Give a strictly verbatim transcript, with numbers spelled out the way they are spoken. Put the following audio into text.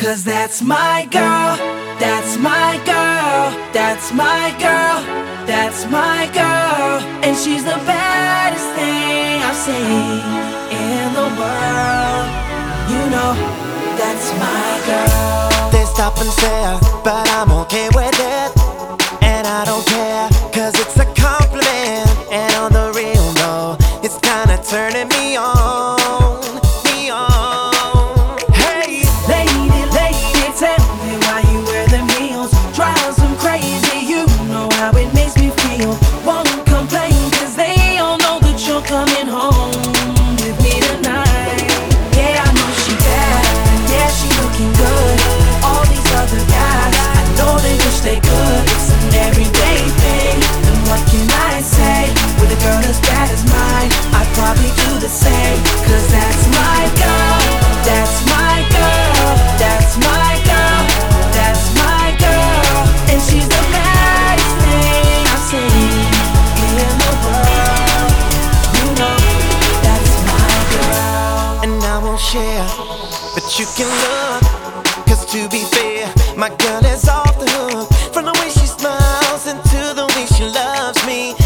Cause that's my girl, that's my girl, that's my girl, that's my girl. And she's the baddest thing I've seen in the world. You know, that's my girl. They stop and stare, but I'm okay with it. And I don't care, cause it's a compliment. And on the real though, it's kinda turning me on, me on. Hey, lady, lady, tell me why you wear them heels. Drives them crazy, you know how it makes me feel. Won't complain, cause they all know that you're coming home with me tonight. Yeah, I know she bad, yeah, she looking good. All these other guys, I know they wish they could. It's an everyday thing, and what can I say? With a girl as bad as mine, I'd probably do the same. Cause that's my girl, that's my girl, that's my girl, that's my girl. And she's the baddest thing I've seen in the world. You know, that's my girl. and I won't share, but you can look. Cause to be fair, my girl is off the hook. From the way she smiles and to the way she loves me.